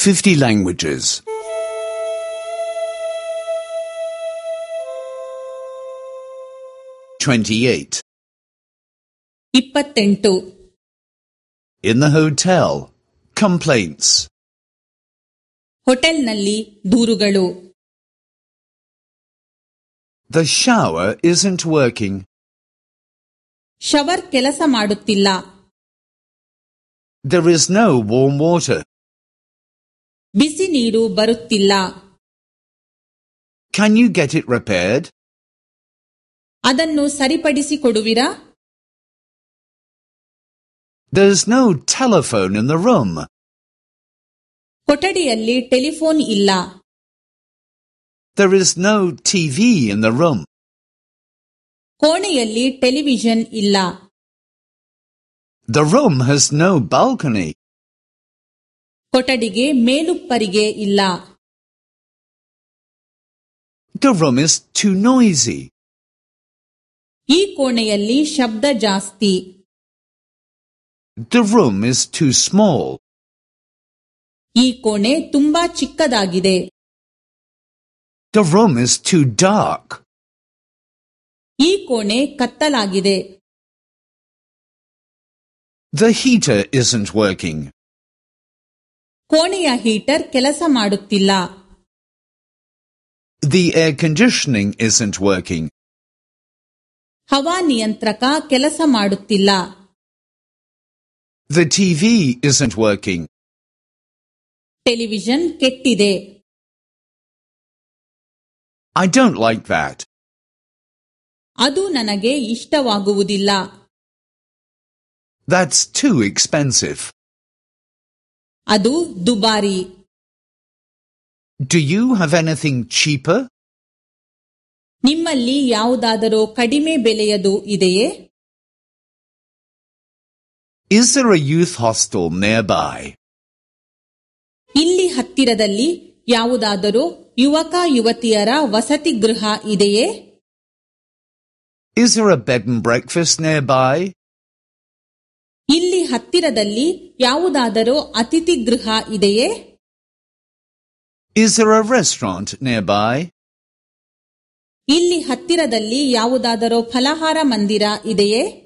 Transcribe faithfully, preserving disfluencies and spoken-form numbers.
fifty languages. twenty-eight. ಇಪ್ಪತ್ತೆಂಟು. In the hotel. Complaints. ಹೋಟೆಲ್ನಲ್ಲಿ ದೂರುಗಳು. The shower isn't working. Shower ಕೆಲಸ ಮಾಡುತ್ತಿಲ್ಲ. There is no warm water. ಬಿಸಿ ನೀರು ಬರುತ್ತಿಲ್ಲ. Can you get it repaired? ಅದನ್ನು ಸರಿಪಡಿಸಿ ಕೊಡುವಿರಾ? There's no telephone in the room. ಕೊಠಡಿಯಲ್ಲಿ ಟೆಲಿಫೋನ್ ಇಲ್ಲ. There is no T V in the room. ಕೋಣೆಯಲ್ಲಿ ಟೆಲಿವಿಷನ್ ಇಲ್ಲ. The room has no balcony. ಕೊಠಡಿಗೆ ಮೇಲುಪ್ಪರಿಗೆ ಇಲ್ಲ. The room is too noisy. ಈ ಕೋಣೆಯಲ್ಲಿ ಶಬ್ದ ಜಾಸ್ತಿ. The room is too small. ಈ ಕೋಣೆ ತುಂಬಾ ಚಿಕ್ಕದಾಗಿದೆ. The room is too dark. ಈ ಕೋಣೆ ಕತ್ತಲಾಗಿದೆ. The heater isn't working. ಕೋಣೆಯ ಹೀಟರ್ ಕೆಲಸ ಮಾಡುತ್ತಿಲ್ಲ. The air conditioning isn't working. ಹವಾನಿಯಂತ್ರಕ ಕೆಲಸ ಮಾಡುತ್ತಿಲ್ಲ. The T V isn't working. Television ಕೆಟ್ಟಿದೆ. I don't like that. ಅದು ನನಗೆ ಇಷ್ಟವಾಗುವುದಿಲ್ಲ. That's too expensive. ಅದು ದುಬಾರಿ. Do you have anything cheaper? ನಿಮ್ಮಲ್ಲಿ ಯಾವುದಾದರೂ ಕಡಿಮೆ ಬೆಲೆಯದು ಇದೆಯೇ? Is there a youth hostel nearby? ಇಲ್ಲಿ ಹತ್ತಿರದಲ್ಲಿ ಯಾವುದಾದರೂ ಯುವಕ ಯುವತಿಯರ ವಸತಿ ಗೃಹ ಇದೆಯೇ? Is there a bed and breakfast nearby? ಇಲ್ಲಿ ಹತ್ತಿರದಲ್ಲಿ ಯಾವುದಾದರೂ ಅತಿಥಿ ಗೃಹ ಇದೆಯೇ? Is there a restaurant nearby? ಇಲ್ಲಿ ಹತ್ತಿರದಲ್ಲಿ ಯಾವುದಾದರೂ ಫಲಹಾರ ಮಂದಿರ ಇದೆಯೇ?